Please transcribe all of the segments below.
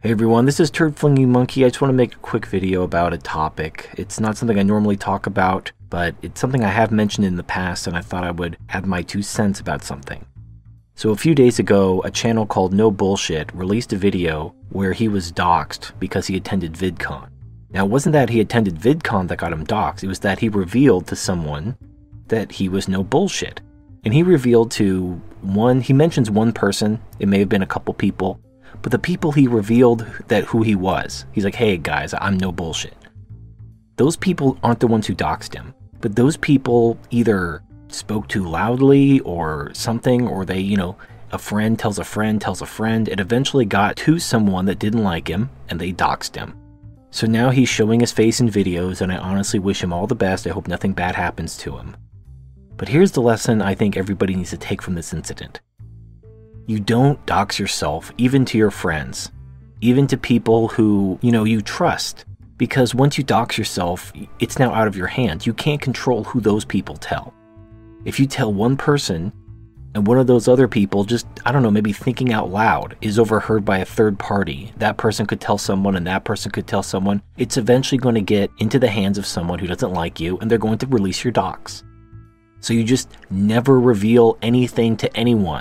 Hey everyone, this is Turd Flinging Monkey. I just want to make a quick video about a topic. It's not something I normally talk about, but it's something I have mentioned in the past, and I thought I would have my 2 cents about something. So a few days ago, a channel called No Bullshit released a video where he was doxxed because he attended VidCon. Now, it wasn't that he attended VidCon that got him doxxed, it was that he revealed to someone that he was no bullshit. And he revealed to he mentions one person, it may have been a couple people, but the people he revealed that who he was, he's like, hey guys, I'm no bullshit. Those people aren't the ones who doxed him, but those people either spoke too loudly or something, or they, a friend tells a friend tells a friend. It eventually got to someone that didn't like him, and they doxed him. So now he's showing his face in videos, and I honestly wish him all the best. I hope nothing bad happens to him. But here's the lesson I think everybody needs to take from this incident. You don't dox yourself, even to your friends, even to people who, you trust. Because once you dox yourself, it's now out of your hands. You can't control who those people tell. If you tell one person, and one of those other people just, maybe thinking out loud is overheard by a third party, that person could tell someone and that person could tell someone, it's eventually going to get into the hands of someone who doesn't like you, and they're going to release your dox. So you just never reveal anything to anyone.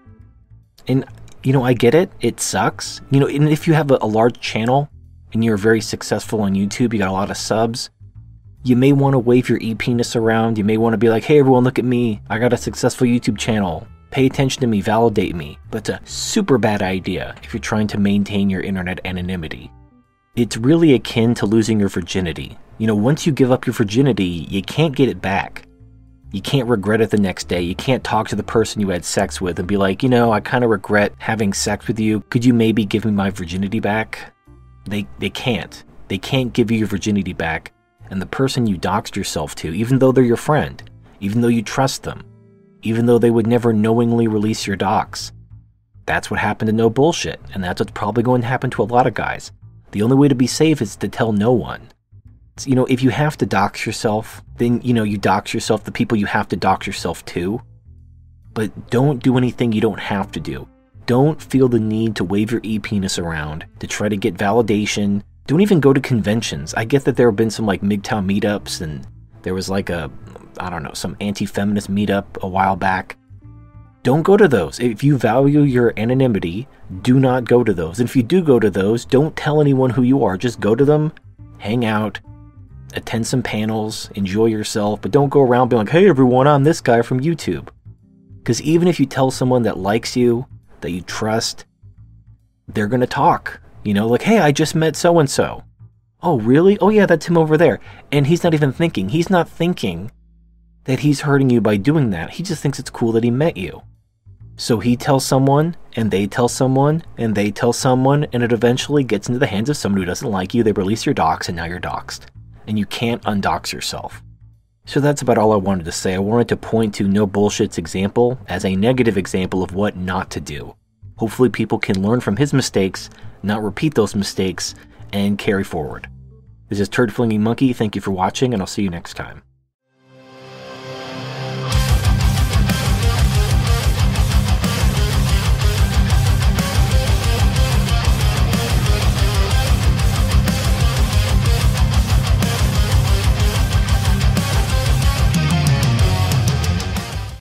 And, I get it. It sucks. And if you have a large channel and you're very successful on YouTube, you got a lot of subs, you may want to wave your e-penis around. You may want to be like, hey, everyone, look at me. I got a successful YouTube channel. Pay attention to me. Validate me. But it's a super bad idea if you're trying to maintain your internet anonymity. It's really akin to losing your virginity. Once you give up your virginity, you can't get it back. You can't regret it the next day. You can't talk to the person you had sex with and be like, I kind of regret having sex with you. Could you maybe give me my virginity back? They can't. They can't give you your virginity back. And the person you doxed yourself to, even though they're your friend, even though you trust them, even though they would never knowingly release your dox, that's what happened to No Bullshit. And that's what's probably going to happen to a lot of guys. The only way to be safe is to tell no one. If you have to dox yourself, then, you dox yourself the people you have to dox yourself to. But don't do anything you don't have to do. Don't feel the need to wave your e-penis around to try to get validation. Don't even go to conventions. I get that there have been some MGTOW meetups, and there was some anti-feminist meetup a while back. Don't go to those. If you value your anonymity, do not go to those. And if you do go to those, don't tell anyone who you are. Just go to them, hang out, attend some panels, enjoy yourself, but don't go around being like, hey everyone, I'm this guy from YouTube. Because even if you tell someone that likes you, that you trust, they're going to talk. Hey, I just met so-and-so. Oh, really? Oh yeah, that's him over there. And he's not even thinking. He's not thinking that he's hurting you by doing that. He just thinks it's cool that he met you. So he tells someone, and they tell someone, and they tell someone, and it eventually gets into the hands of someone who doesn't like you. They release your dox, and now you're doxed. And you can't undox yourself. So that's about all I wanted to say. I wanted to point to No Bullshit's example as a negative example of what not to do. Hopefully people can learn from his mistakes, not repeat those mistakes, and carry forward. This is Turd Flinging Monkey. Thank you for watching, and I'll see you next time.